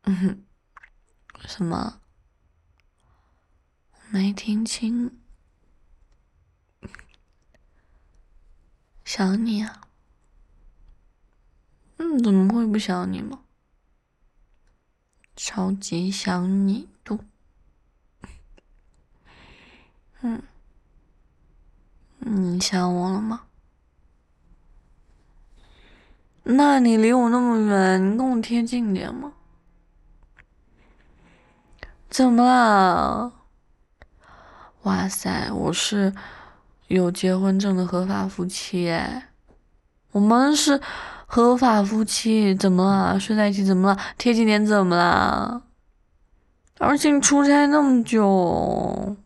嗯哼，什么？没听清。想你啊。怎么会不想你嘛？超级想你都。嗯，你想我了吗？那你离我那么远，你跟我贴近点嘛。怎么啦？哇塞，我是有结婚证的合法夫妻哎，我们是合法夫妻，怎么啦？睡在一起怎么了？贴近点怎么啦？而且你出差那么久，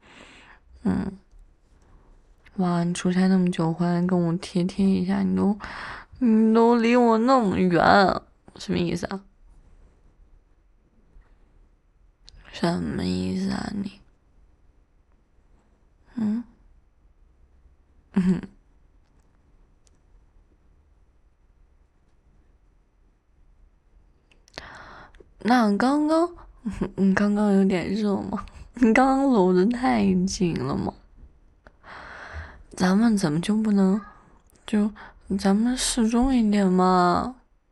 哇，你出差那么久回来跟我贴一下，你都离我那么远，什么意思啊？什么意思啊你？嗯嗯，那你刚刚有点热吗？你刚刚搂得太紧了吗？咱们怎么就不能就咱们适中一点嘛？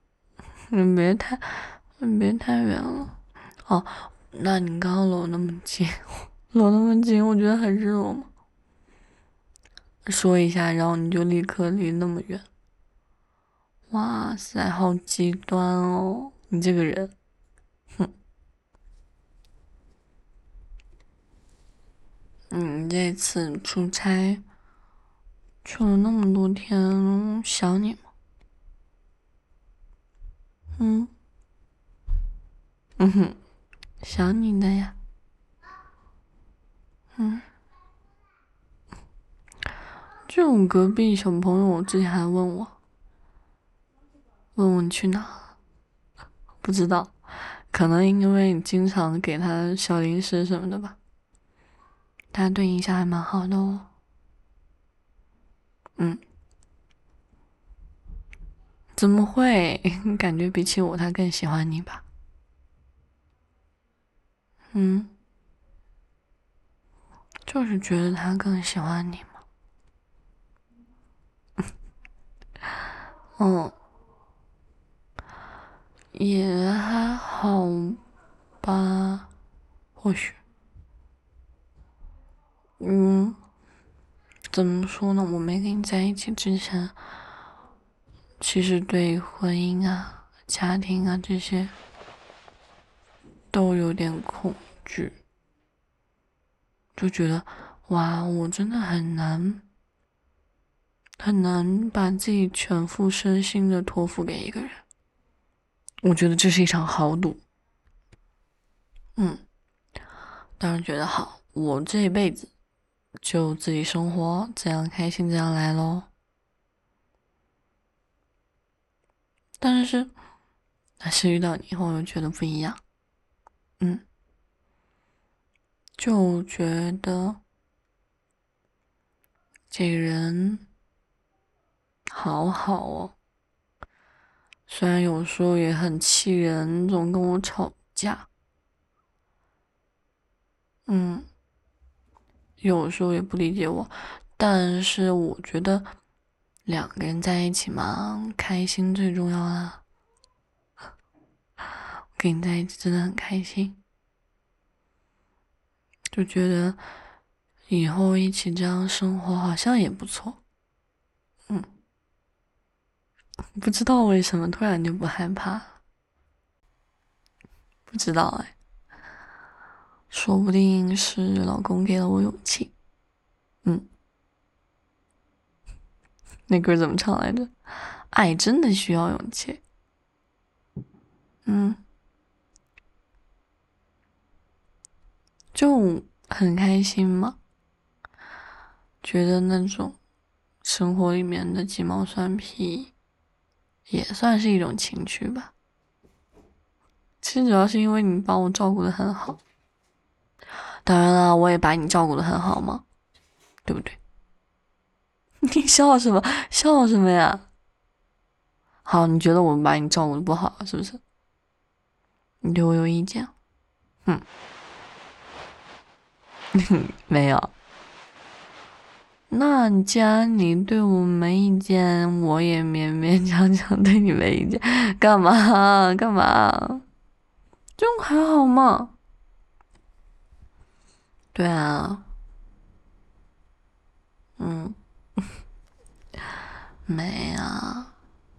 你别太远了。哦，那你刚刚搂那么近，搂那么近，我觉得很热吗？说一下，然后你就立刻离那么远。哇塞，好极端哦！你这个人，哼，你这次出差去了那么多天，想你吗？嗯哼，想你的呀。嗯，这种隔壁小朋友之前还问我你去哪了，不知道，可能因为你经常给他小零食什么的吧，他对你印象还蛮好的哦。嗯，怎么会？感觉比起我，他更喜欢你吧？嗯，就是觉得他更喜欢你嘛。嗯，也还好吧，或许。嗯，怎么说呢？我没跟你在一起之前，其实对婚姻啊、家庭啊这些都有点恐惧，就觉得哇，我真的很难把自己全副身心的托付给一个人。我觉得这是一场豪赌。嗯，当然觉得好，我这一辈子就自己生活，怎样开心怎样来喽。但是遇到你以后，我又觉得不一样。嗯，就觉得这个人好好哦，虽然有时候也很气人，总跟我吵架。嗯，有时候也不理解我，但是我觉得两个人在一起嘛，开心最重要啦。跟你在一起真的很开心，就觉得以后一起这样生活好像也不错。嗯，不知道为什么突然就不害怕，不知道哎，说不定是老公给了我勇气。嗯，那歌怎么唱来着？爱真的需要勇气。嗯，就很开心嘛，觉得那种生活里面的鸡毛蒜皮也算是一种情趣吧。其实主要是因为你把我照顾的很好，当然了，我也把你照顾的很好嘛，对不对？你笑什么？笑什么呀？好，你觉得我把你照顾的不好是不是？ 你对我有意见？没有。那既然你对我没意见，我也勉勉强强对你没意见，干嘛？干嘛？这种还好吗？对啊，没啊，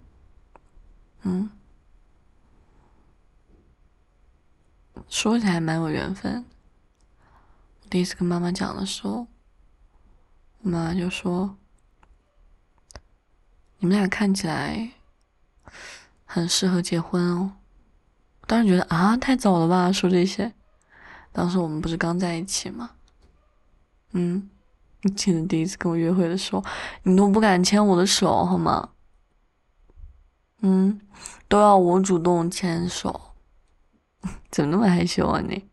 说起来蛮有缘分。我第一次跟妈妈讲的时候，我妈妈就说：“你们俩看起来很适合结婚哦。”当时觉得啊，太早了吧，说这些。当时我们不是刚在一起吗？你记得第一次跟我约会的时候，你都不敢牵我的手，好吗？都要我主动牵手，怎么那么害羞啊你？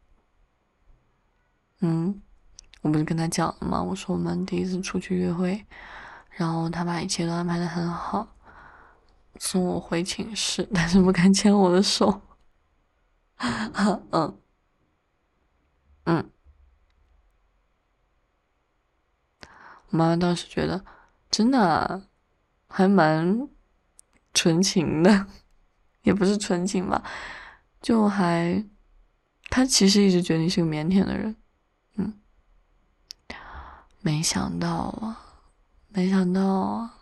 我不是跟他讲了吗？我说我们第一次出去约会，然后他把一切都安排的很好，送我回寝室，但是不敢牵我的手。嗯嗯，我妈妈当时觉得真的啊还蛮纯情的，也不是纯情吧，就还她其实一直觉得你是个腼腆的人。没想到啊，没想到啊，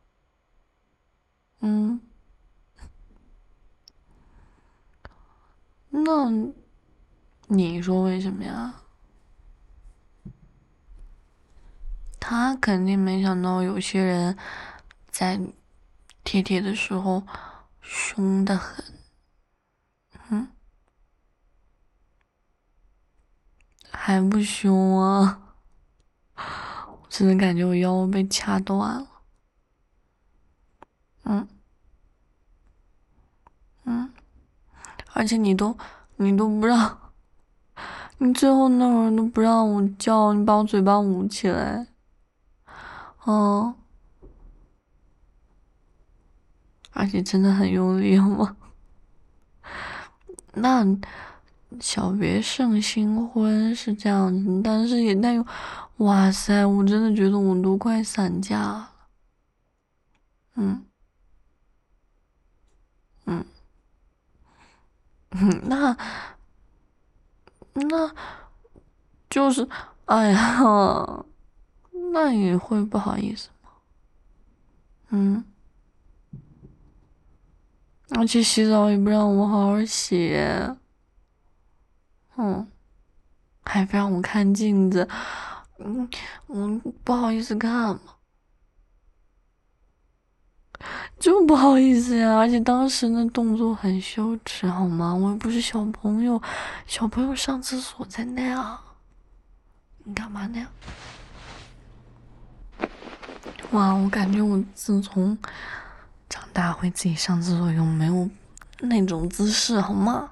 嗯，那你说为什么呀？他肯定没想到有些人在贴贴的时候凶得很，还不凶啊？我真的感觉我腰被掐断了。嗯嗯，而且你都不让，你最后那会儿都不让我叫，你把我嘴巴捂起来。嗯，而且真的很用力，好吗？那小别胜新婚是这样子，但是也带有，哇塞，我真的觉得我都快散架了。嗯嗯那就是，哎呀，那也会不好意思。嗯，而且洗澡也不让我好好洗，嗯，还不让我看镜子，我不好意思看嘛，就不好意思呀。而且当时那动作很羞耻，好吗？我又不是小朋友，小朋友上厕所才那样，你干嘛那样？哇，我感觉我自从长大会自己上厕所用，没有那种姿势，好吗？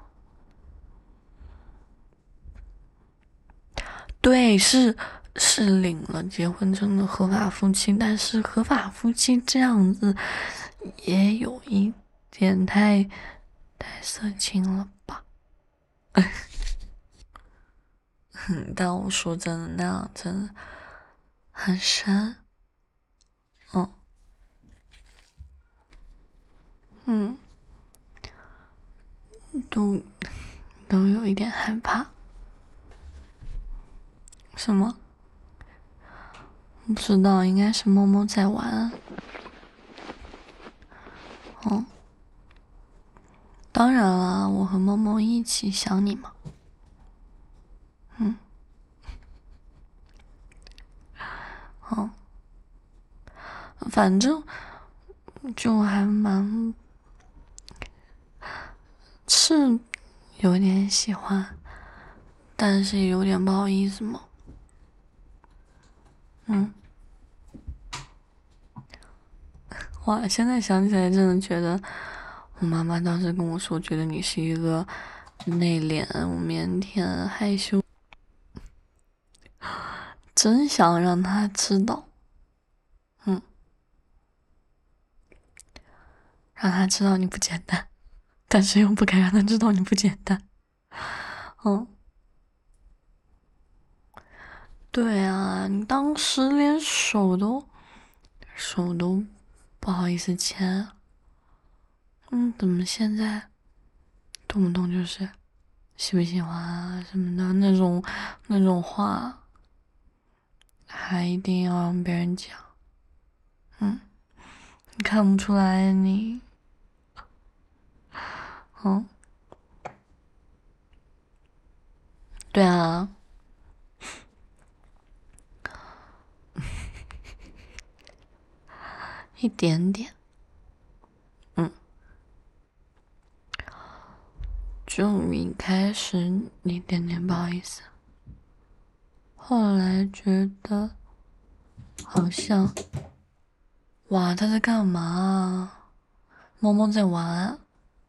对，是领了结婚证的合法夫妻，但是合法夫妻这样子也有一点太色情了吧？但我说真的，那样真的很深。嗯嗯，都都有一点害怕。什么？不知道，应该是默默在玩。哦，当然了，我和默默一起想你嘛。哦，反正就还蛮是有点喜欢，但是也有点不好意思嘛。哇，现在想起来真的觉得，我妈妈当时跟我说，觉得你是一个内敛、腼腆、害羞，真想让她知道，让她知道你不简单，但是又不敢让她知道你不简单。 嗯，对啊，你当时连手都不好意思牵，怎么现在动不动就是喜不喜欢啊什么的那种话，还一定要让别人讲，你看不出来你，嗯，对啊，一点点，嗯，就一开始一点点不好意思，后来觉得好像，哇，他在干嘛啊？猫猫在玩，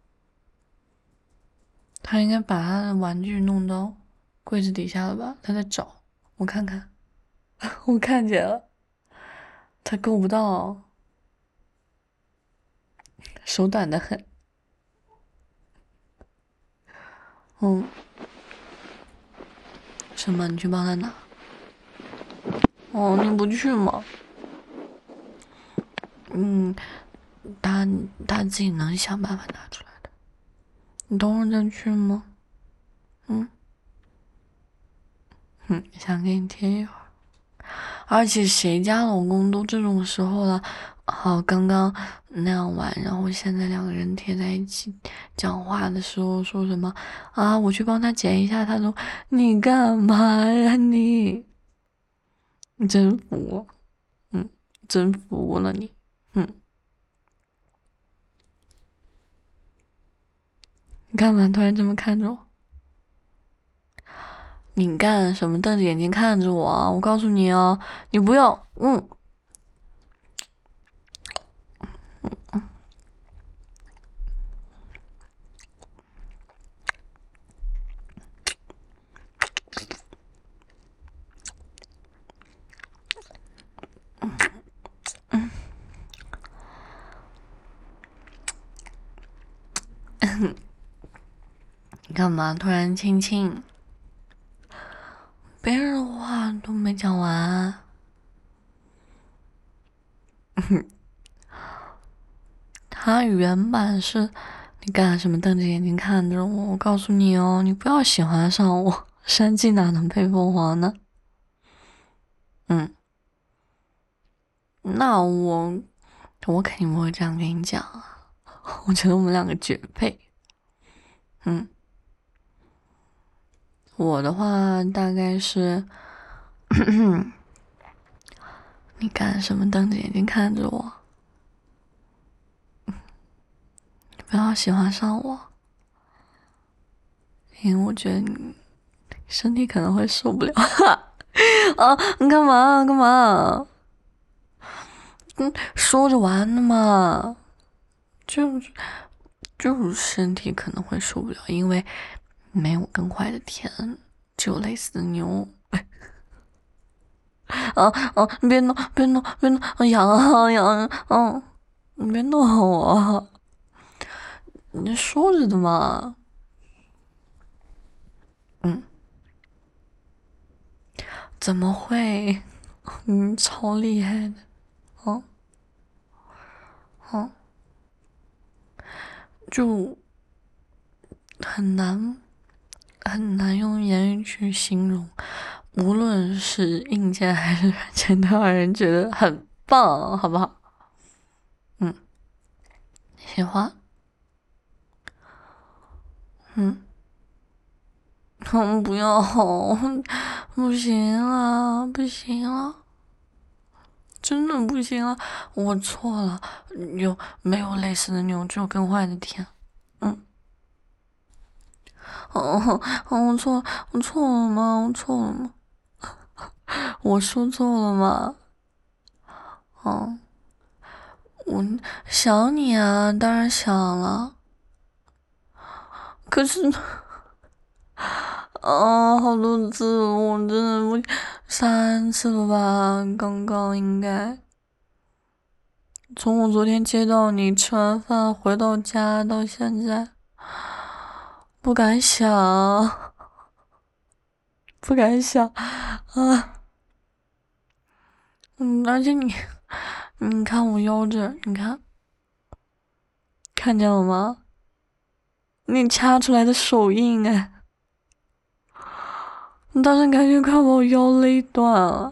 他应该把他的玩具弄到柜子底下了吧？他在找，我看看，我看见了，他够不到，手短的很。嗯，什么？你去帮他拿？哦，你不去吗？嗯，他他自己能想办法拿出来的。你等会儿再去吗？嗯想给你贴一会儿。而且谁家老公都这种时候了，好，刚刚那样玩，然后现在两个人贴在一起讲话的时候说什么啊？我去帮他剪一下，他说你干嘛呀你真服，嗯，真服了你，你干嘛突然这么看着我？你干什么？瞪着眼睛看着我啊？我告诉你哦，你不要，你干嘛突然亲亲？别人的话都没讲完。他原版是，你干什么瞪着眼睛看着我？我告诉你哦，你不要喜欢上我，山鸡哪能配凤凰呢？嗯，那我肯定不会这样跟你讲啊。我觉得我们两个绝配。嗯，我的话大概是，你干什么瞪着眼睛看着我？你不要喜欢上我，因为我觉得你身体可能会受不了。啊，你干嘛干嘛？说着玩的嘛，就是身体可能会受不了，因为没有更坏的甜，只有类似的牛。你别弄，别弄，别弄，痒啊痒啊，你别弄我，你说着的嘛，嗯，怎么会？超厉害的，哦哦，就很难很难用言语去形容，无论是硬件还是软件，都让人觉得很棒，好不好？喜欢，嗯，不要，不行了，不行了，真的不行了，我错了，没有类似的牛，只有更坏的甜，嗯，哦，我错了，我错了吗？我错了吗？我说错了吗？哦，我想你啊，当然想了，可是。好多次了，我真的不3次了吧？刚刚应该从我昨天接到你吃完饭回到家到现在，不敢想， 不敢想啊。而且你看我腰这儿，你看见了吗？你掐出来的手印哎，你当时感觉快把我腰勒断了。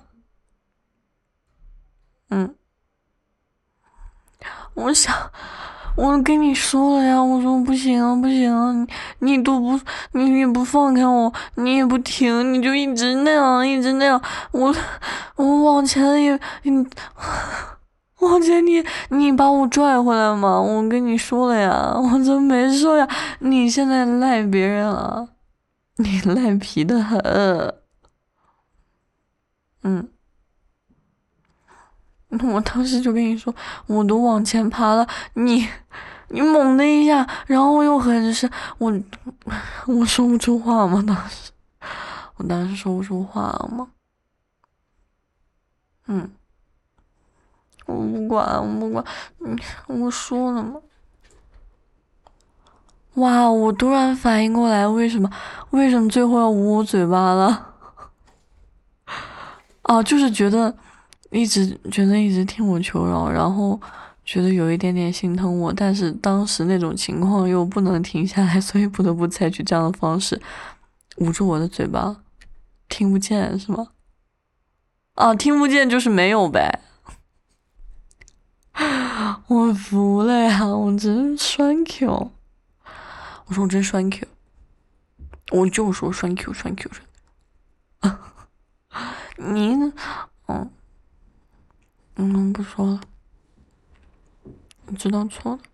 我想，我跟你说了呀，我说不行了，不行了，你都不，你也不放开我，你也不停，你就一直那样，一直那样，我往前也，往前你把我拽回来嘛，我跟你说了呀，我真没说呀，你现在赖别人了，你赖皮的很，我当时就跟你说，我都往前爬了，你猛的一下，然后又很是我说不出话吗？我当时说不出话吗？我不管，我说了吗？哇！我突然反应过来，为什么最后要捂我嘴巴了？哦，就是一直听我求饶，然后觉得有一点点心疼我，但是当时那种情况又不能停下来，所以不得不采取这样的方式捂住我的嘴巴，听不见是吗？啊，听不见就是没有呗。我服了呀，我真栓 Q。我说我真栓 Q，我就说栓 Q 栓 Q 栓。你不说了，我知道错了。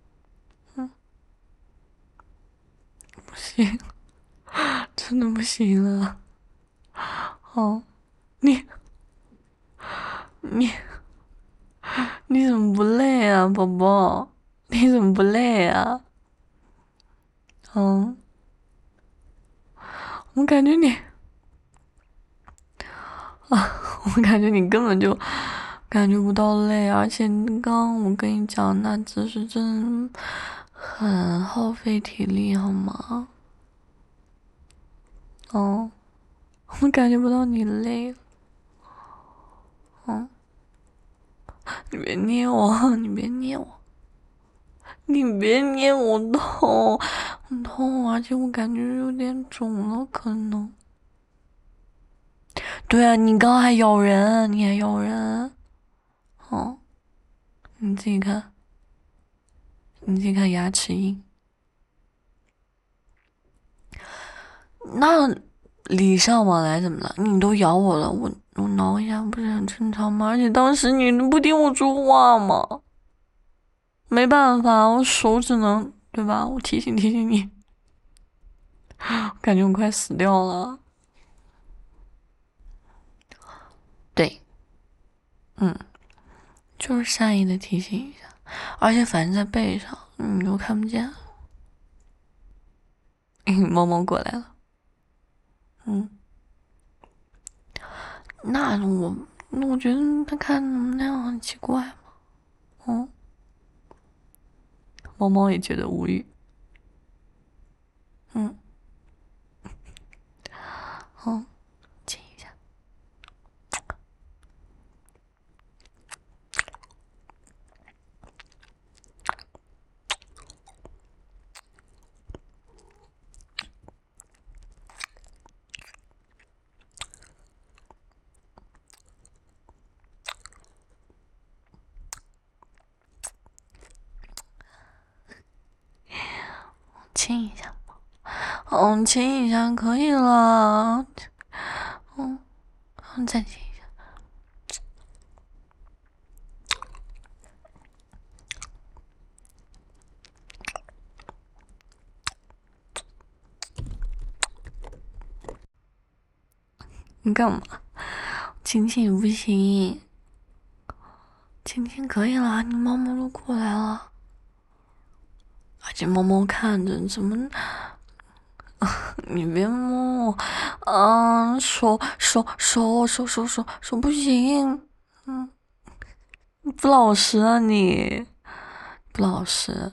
不行，真的不行了。哦，你你你怎么不累啊，宝宝？你怎么不累啊？我感觉你我感觉你根本就感觉不到累，而且刚我跟你讲那姿势真很耗费体力，好吗？我感觉不到你累。你别捏我，你别捏我，你别捏我痛，很痛，而且我感觉有点肿了，可能。对啊，你刚还咬人，你还咬人，你自己看，你自己看牙齿印。那礼尚往来怎么了？你都咬我了，我挠一下不是很正常吗？而且当时你不听我说话吗？没办法，我手只能对吧？我提醒提醒你，我感觉我快死掉了。对，就是善意的提醒一下，而且反正在背上，你都看不见。猫猫过来了，那我觉得他看那样很奇怪嘛。猫猫也觉得无语。亲一下。亲一下亲一下可以了。再亲一下。你干嘛？亲亲不行，亲亲可以了，你猫猫都过来了，而且猫猫看着怎么？你别摸我，手不行，不老实啊你，不老实，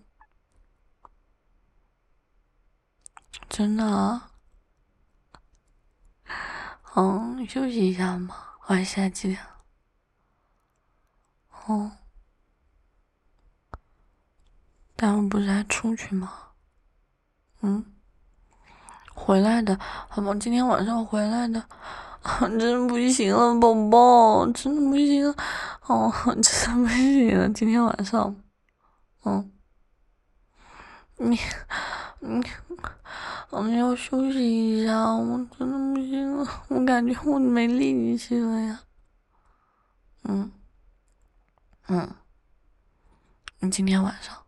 真的啊。 休息一下嘛。现在几点了？待会不是还出去吗？回来的，好吗？今天晚上回来的，真不行了，宝宝，真的不行了，真的不行了，今天晚上，你你要休息一下，我真的不行了，我感觉我没力气了呀。你今天晚上，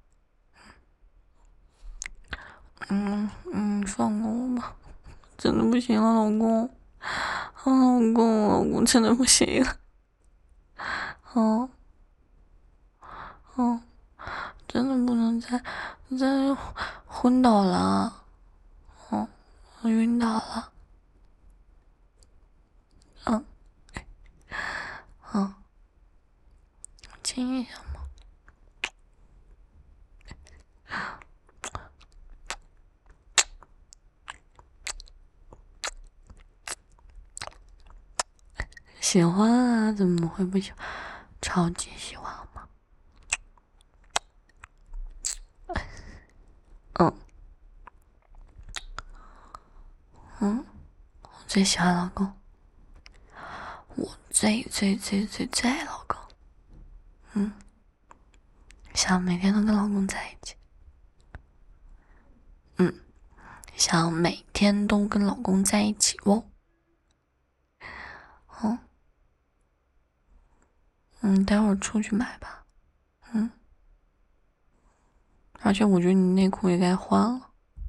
放过我吧，真的不行了，老公，老公真的不行了，真的不能再昏倒了，晕倒了，亲一下嘛。喜欢啊，怎么会不喜欢？超级喜欢好吗？我最喜欢老公，我最爱老公。想每天都跟老公在一起。想每天都跟老公在一起哦。待会儿出去买吧。而且我觉得你内裤也该换了。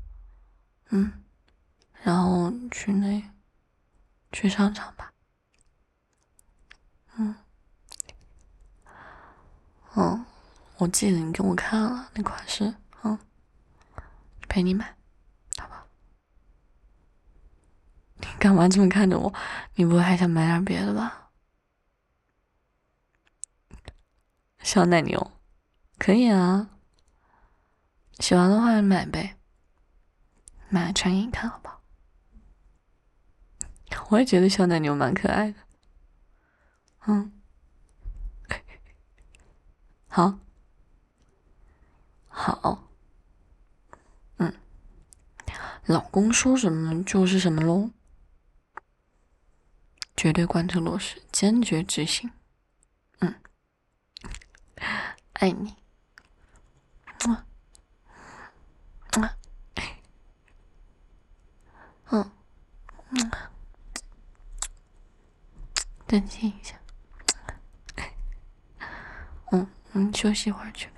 然后去商场吧。我记得你给我看了那款式，陪你买，好吧？你干嘛这么看着我？你不会还想买点别的吧？小奶牛，可以啊。喜欢的话买呗，买来穿给你看好不好？我也觉得小奶牛蛮可爱的。好，好，老公说什么就是什么喽，绝对贯彻落实，坚决执行。爱你。再亲一下。休息一会儿去。